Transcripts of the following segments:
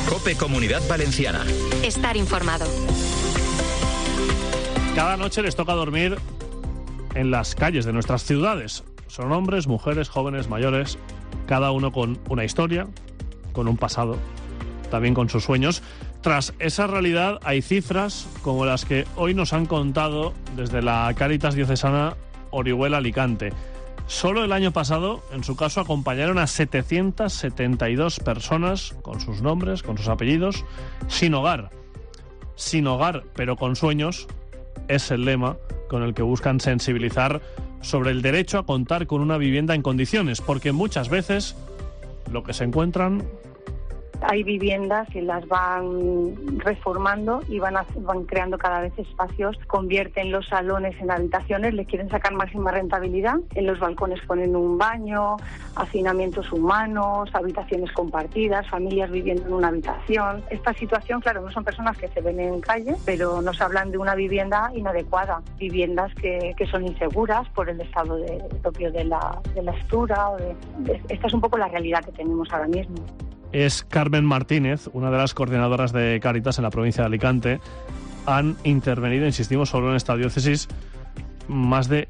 COPE Comunidad Valenciana. Estar informado. Cada noche les toca dormir en las calles de nuestras ciudades. Son hombres, mujeres, jóvenes, mayores, cada uno con una historia, con un pasado, también con sus sueños. Tras esa realidad hay cifras como las que hoy nos han contado desde la Cáritas Diocesana Orihuela Alicante. Solo el año pasado, en su caso, acompañaron a 772 personas con sus nombres, con sus apellidos, sin hogar. Sin hogar, pero con sueños, es el lema con el que buscan sensibilizar sobre el derecho a contar con una vivienda en condiciones, porque muchas veces lo que se encuentran... Hay viviendas que las van reformando y van creando cada vez espacios, convierten los salones en habitaciones, les quieren sacar máxima rentabilidad. En los balcones ponen un baño, hacinamientos humanos, habitaciones compartidas, familias viviendo en una habitación. Esta situación, claro, no son personas que se ven en calle, pero nos hablan de una vivienda inadecuada, viviendas que son inseguras por el estado propio de la estructura. Esta es un poco la realidad que tenemos ahora mismo. Es Carmen Martínez, una de las coordinadoras de Cáritas en la provincia de Alicante. Han intervenido, insistimos, solo en esta diócesis, más de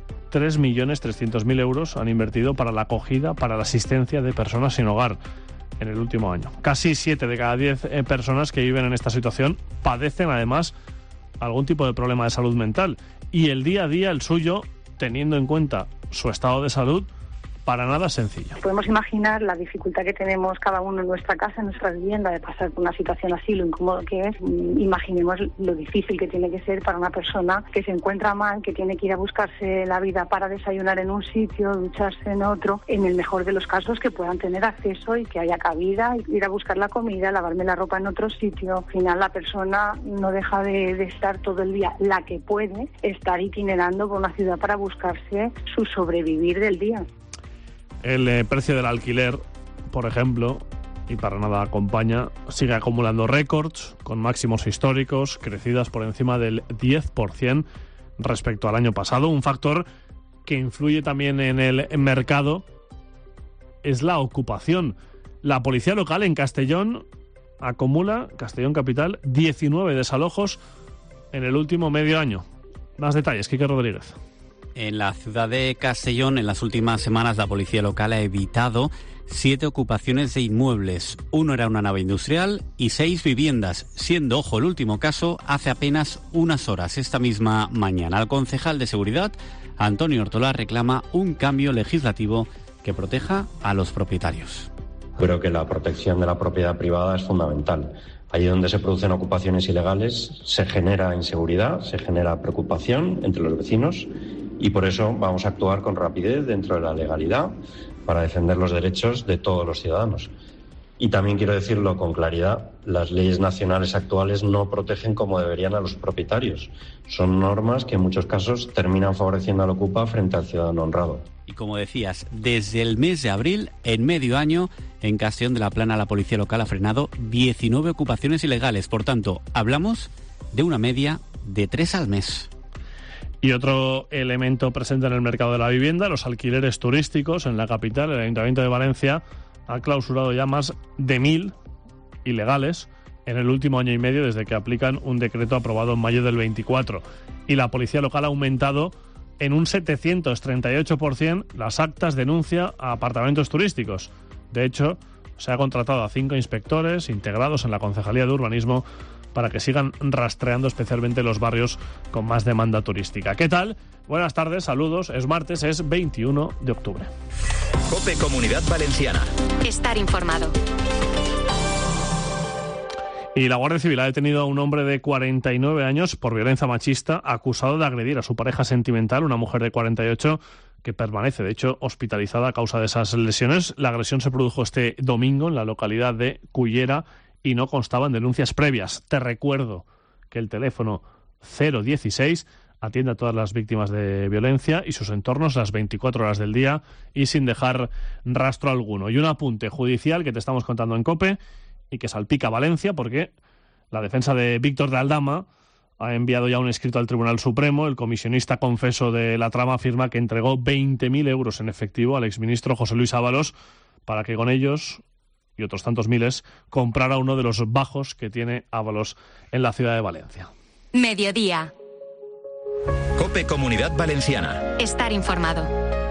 3.300.000 euros han invertido para la acogida, para la asistencia de personas sin hogar en el último año. Casi 7 de cada 10 personas que viven en esta situación padecen, además, algún tipo de problema de salud mental. Y el día a día, el suyo, teniendo en cuenta su estado de salud, para nada sencillo. Podemos imaginar la dificultad que tenemos cada uno en nuestra casa, en nuestra vivienda, de pasar por una situación así, lo incómodo que es. Imaginemos lo difícil que tiene que ser para una persona que se encuentra mal, que tiene que ir a buscarse la vida para desayunar en un sitio, ducharse en otro, en el mejor de los casos que puedan tener acceso y que haya cabida, ir a buscar la comida, lavarme la ropa en otro sitio. Al final la persona no deja de estar todo el día, la que puede, estar itinerando por una ciudad para buscarse su sobrevivir del día. El precio del alquiler, por ejemplo, y para nada acompaña, sigue acumulando récords con máximos históricos, crecidas por encima del 10% respecto al año pasado. Un factor que influye también en el mercado es la ocupación. La policía local en Castellón acumula, Castellón capital, 19 desalojos en el último medio año. Más detalles, Quique Rodríguez. En la ciudad de Castellón, en las últimas semanas, la policía local ha evitado 7 ocupaciones de inmuebles. 1 era una nave industrial y 6 viviendas, siendo, ojo, el último caso, hace apenas unas horas, esta misma mañana. El concejal de Seguridad, Antonio Ortola, reclama un cambio legislativo que proteja a los propietarios. Creo que la protección de la propiedad privada es fundamental. Allí donde se producen ocupaciones ilegales se genera inseguridad, se genera preocupación entre los vecinos y por eso vamos a actuar con rapidez dentro de la legalidad para defender los derechos de todos los ciudadanos. Y también quiero decirlo con claridad, las leyes nacionales actuales no protegen como deberían a los propietarios. Son normas que en muchos casos terminan favoreciendo al ocupa frente al ciudadano honrado. Y como decías, desde el mes de abril, en medio año, en Castellón de la Plana, la policía local ha frenado 19 ocupaciones ilegales. Por tanto, hablamos de una media de 3 al mes. Y otro elemento presente en el mercado de la vivienda, los alquileres turísticos en la capital. El Ayuntamiento de Valencia ha clausurado ya más de 1.000 ilegales en el último año y medio desde que aplican un decreto aprobado en mayo del 24. Y la policía local ha aumentado en un 738% las actas de denuncia a apartamentos turísticos. De hecho, se ha contratado a 5 inspectores integrados en la Concejalía de Urbanismo para que sigan rastreando especialmente los barrios con más demanda turística. ¿Qué tal? Buenas tardes, saludos. Es martes, es 21 de octubre. COPE Comunidad Valenciana. Estar informado. Y la Guardia Civil ha detenido a un hombre de 49 años por violencia machista, acusado de agredir a su pareja sentimental, una mujer de 48, que permanece, de hecho, hospitalizada a causa de esas lesiones. La agresión se produjo este domingo en la localidad de Cullera y no constaban denuncias previas. Te recuerdo que el teléfono 016 atiende a todas las víctimas de violencia y sus entornos las 24 horas del día y sin dejar rastro alguno. Y un apunte judicial que te estamos contando en COPE y que salpica a Valencia porque la defensa de Víctor de Aldama ha enviado ya un escrito al Tribunal Supremo. El comisionista confeso de la trama afirma que entregó 20.000 euros en efectivo al exministro José Luis Ábalos para que con ellos y otros tantos miles comprara uno de los bajos que tiene Ábalos en la ciudad de Valencia. Mediodía. COPE Comunidad Valenciana. Estar informado.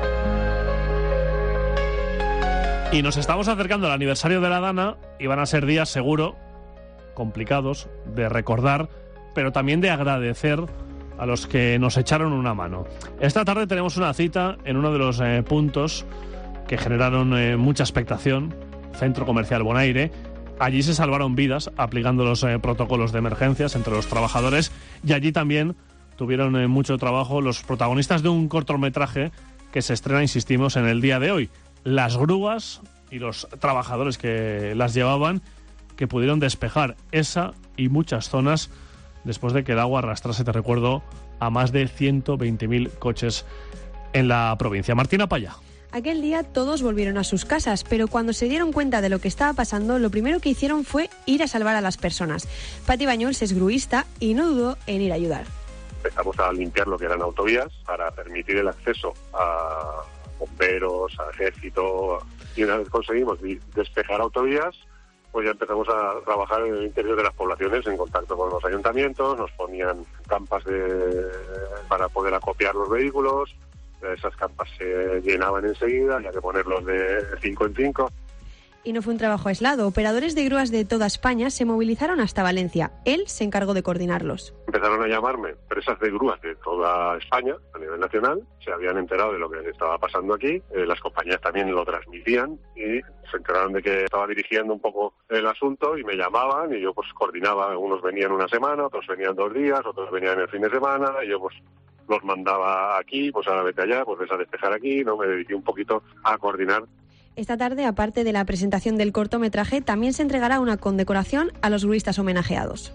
Y nos estamos acercando al aniversario de la Dana y van a ser días, seguro, complicados de recordar, pero también de agradecer a los que nos echaron una mano. Esta tarde tenemos una cita en uno de los puntos que generaron mucha expectación, Centro Comercial Bonaire. Allí se salvaron vidas aplicando los protocolos de emergencias entre los trabajadores y allí también tuvieron mucho trabajo los protagonistas de un cortometraje que se estrena, insistimos, en el día de hoy. Las grúas y los trabajadores que las llevaban, que pudieron despejar esa y muchas zonas después de que el agua arrastrase, te recuerdo, a más de 120.000 coches en la provincia. Martina Paya. Aquel día todos volvieron a sus casas, pero cuando se dieron cuenta de lo que estaba pasando, lo primero que hicieron fue ir a salvar a las personas. Pati Bañuls es gruista y no dudó en ir a ayudar. Empezamos a limpiar lo que eran autovías para permitir el acceso a bomberos, a ejército, y una vez conseguimos despejar autovías, pues ya empezamos a trabajar en el interior de las poblaciones en contacto con los ayuntamientos, nos ponían campas para poder acopiar los vehículos, esas campas se llenaban enseguida, había que ponerlos de 5 en 5. Y no fue un trabajo aislado. Operadores de grúas de toda España se movilizaron hasta Valencia. Él se encargó de coordinarlos. Empezaron a llamarme empresas de grúas de toda España, a nivel nacional. Se habían enterado de lo que estaba pasando aquí. Las compañías también lo transmitían y se enteraron de que estaba dirigiendo un poco el asunto y me llamaban y yo pues coordinaba. Unos venían una semana, otros venían 2 días, otros venían el fin de semana y yo pues los mandaba aquí, pues ahora vete allá, pues ves a despejar aquí, ¿no? Me dediqué un poquito a coordinar. Esta tarde, aparte de la presentación del cortometraje, también se entregará una condecoración a los gruistas homenajeados.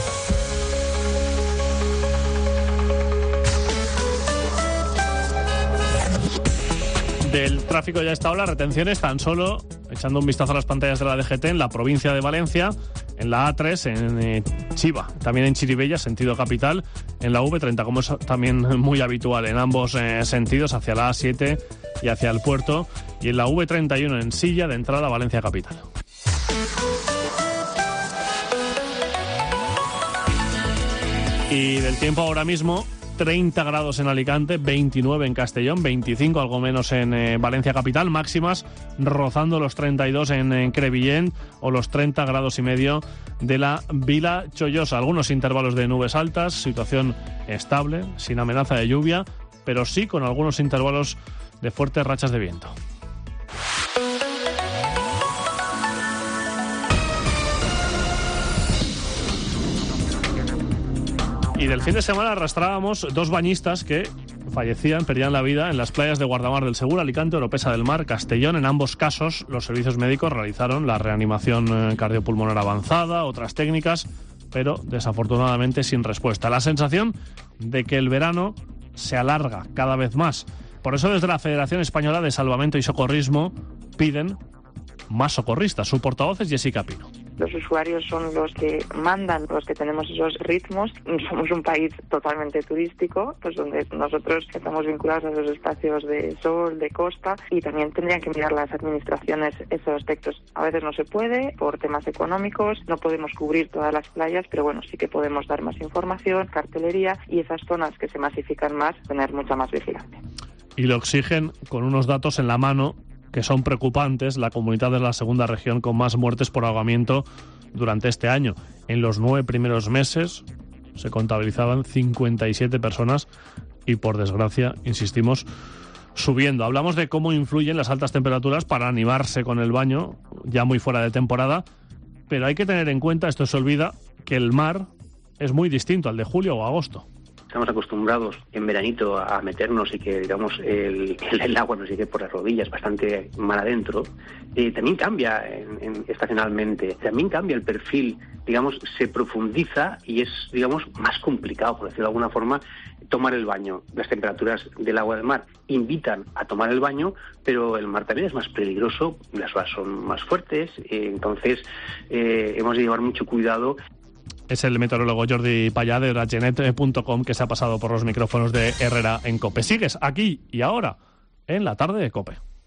Del tráfico ya está, las retenciones tan solo, echando un vistazo a las pantallas de la DGT, en la provincia de Valencia, en la A3, en Chiva, también en Chirivella, sentido capital, en la V30, como es también muy habitual en ambos sentidos, hacia la A7 y hacia el puerto, y en la V31 en Silla, de entrada a Valencia capital. Y del tiempo ahora mismo, 30 grados en Alicante, 29 en Castellón, 25 algo menos en Valencia capital, máximas rozando los 32 en Crevillent o los 30 grados y medio de la Vila Chollosa. Algunos intervalos de nubes altas, situación estable, sin amenaza de lluvia, pero sí con algunos intervalos de fuertes rachas de viento. Y del fin de semana arrastrábamos 2 bañistas que fallecían, perdían la vida en las playas de Guardamar del Segura, Alicante, Oropesa del Mar, Castellón. En ambos casos, los servicios médicos realizaron la reanimación cardiopulmonar avanzada, otras técnicas, pero desafortunadamente sin respuesta. La sensación de que el verano se alarga cada vez más. Por eso, desde la Federación Española de Salvamento y Socorrismo piden más socorristas. Su portavoz es Jessica Pino. Los usuarios son los que mandan, los que tenemos esos ritmos. Somos un país totalmente turístico, pues donde nosotros estamos vinculados a esos espacios de sol, de costa, y también tendrían que mirar las administraciones esos aspectos. A veces no se puede por temas económicos, no podemos cubrir todas las playas, pero bueno, sí que podemos dar más información, cartelería, y esas zonas que se masifican más, tener mucha más vigilancia. Y lo exigen con unos datos en la mano que son preocupantes. La comunidad es la segunda región con más muertes por ahogamiento durante este año. En los 9 primeros meses se contabilizaban 57 personas y, por desgracia, insistimos, subiendo. Hablamos de cómo influyen las altas temperaturas para animarse con el baño, ya muy fuera de temporada, pero hay que tener en cuenta, esto se olvida, que el mar es muy distinto al de julio o agosto. Estamos acostumbrados en veranito a meternos y que, digamos, el agua nos llegue por las rodillas, bastante mar adentro. También cambia estacionalmente, también cambia el perfil, digamos, se profundiza y es, digamos, más complicado, por decirlo de alguna forma, tomar el baño. Las temperaturas del agua del mar invitan a tomar el baño, pero el mar también es más peligroso, las olas son más fuertes, entonces hemos de llevar mucho cuidado. Es el meteorólogo Jordi Payá de Oragenet.com que se ha pasado por los micrófonos de Herrera en COPE. Sigues aquí y ahora en la tarde de COPE.